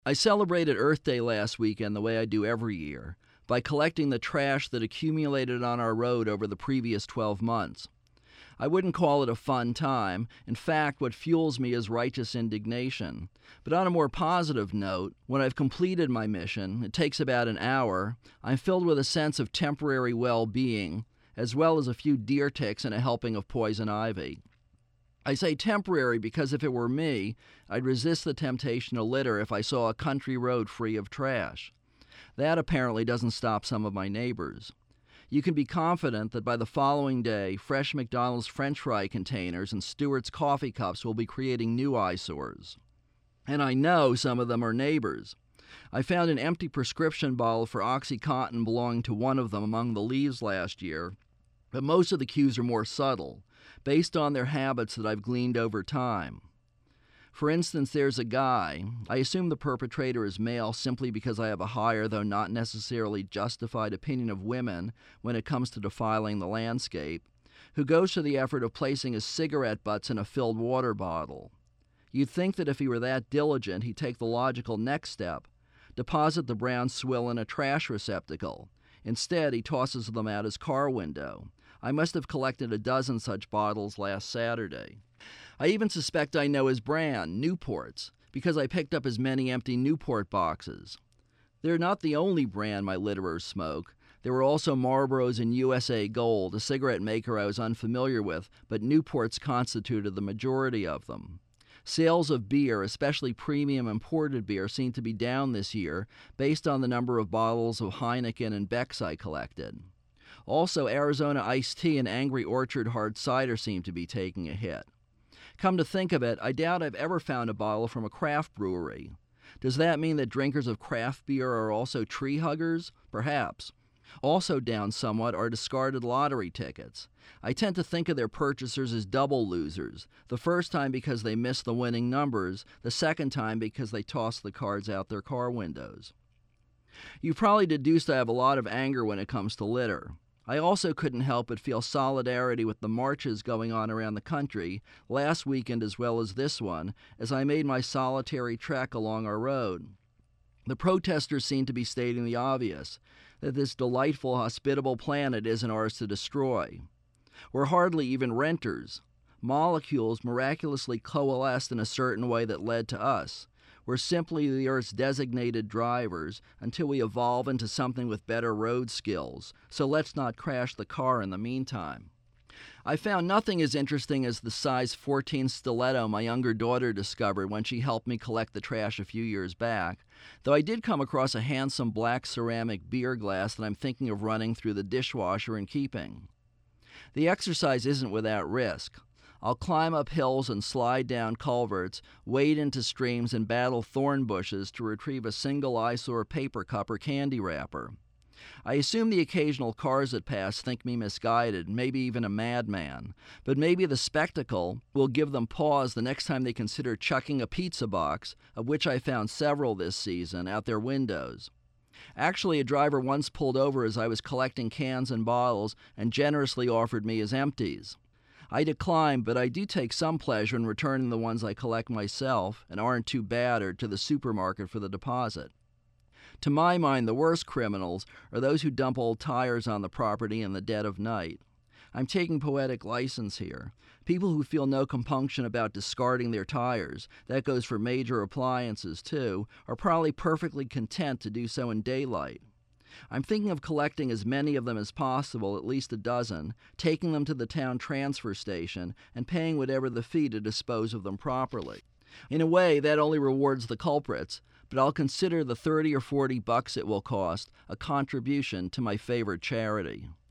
I celebrated Earth Day last weekend the way I do every year, by collecting the trash that accumulated on our road over the previous 12 months. I wouldn't call it a fun time. In fact, what fuels me is righteous indignation. But on a more positive note, when I've completed my mission, it takes about an hour, I'm filled with a sense of temporary well-being, as well as a few deer ticks and a helping of poison ivy. I say temporary because if it were me, I'd resist the temptation to litter if I saw a country road free of trash. That apparently doesn't stop some of my neighbors. You can be confident that by the following day, fresh McDonald's French fry containers and Stewart's coffee cups will be creating new eyesores. And I know some of them are neighbors. I found an empty prescription bottle for OxyContin belonging to one of them among the leaves last year, but most of the cues are more subtle, based on their habits that I've gleaned over time. For instance, there's a guy, I assume the perpetrator is male simply because I have a higher, though not necessarily justified opinion of women when it comes to defiling the landscape, who goes to the effort of placing his cigarette butts in a filled water bottle. You'd think that if he were that diligent, he'd take the logical next step, deposit the brown swill in a trash receptacle. Instead, he tosses them out his car window. I must have collected a dozen such bottles last Saturday. I even suspect I know his brand, Newports, because I picked up as many empty Newport boxes. They're not the only brand my litterers smoke. There were also Marlboros and USA Gold, a cigarette maker I was unfamiliar with, but Newports constituted the majority of them. Sales of beer, especially premium imported beer, seem to be down this year based on the number of bottles of Heineken and Beck's I collected. Also, Arizona iced tea and Angry Orchard hard cider seem to be taking a hit. Come to think of it, I doubt I've ever found a bottle from a craft brewery. Does that mean that drinkers of craft beer are also tree huggers? Perhaps. Also down somewhat are discarded lottery tickets. I tend to think of their purchasers as double losers, the first time because they missed the winning numbers, the second time because they tossed the cards out their car windows. You've probably deduced I have a lot of anger when it comes to litter. I also couldn't help but feel solidarity with the marches going on around the country, last weekend as well as this one, as I made my solitary trek along our road. The protesters seem to be stating the obvious, that this delightful, hospitable planet isn't ours to destroy. We're hardly even renters. Molecules miraculously coalesced in a certain way that led to us. We're simply the Earth's designated drivers until we evolve into something with better road skills, so let's not crash the car in the meantime. I found nothing as interesting as the size 14 stiletto my younger daughter discovered when she helped me collect the trash a few years back, though I did come across a handsome black ceramic beer glass that I'm thinking of running through the dishwasher and keeping. The exercise isn't without risk. I'll climb up hills and slide down culverts, wade into streams and battle thorn bushes to retrieve a single eyesore paper cup or candy wrapper. I assume the occasional cars that pass think me misguided, maybe even a madman, but maybe the spectacle will give them pause the next time they consider chucking a pizza box, of which I found several this season, out their windows. Actually, a driver once pulled over as I was collecting cans and bottles and generously offered me his empties. I declined, but I do take some pleasure in returning the ones I collect myself and aren't too battered to the supermarket for the deposit. To my mind, the worst criminals are those who dump old tires on the property in the dead of night. I'm taking poetic license here. People who feel no compunction about discarding their tires, that goes for major appliances too, are probably perfectly content to do so in daylight. I'm thinking of collecting as many of them as possible, at least a dozen, taking them to the town transfer station, and paying whatever the fee to dispose of them properly. In a way, that only rewards the culprits, but I'll consider the $30 or $40 it will cost a contribution to my favorite charity.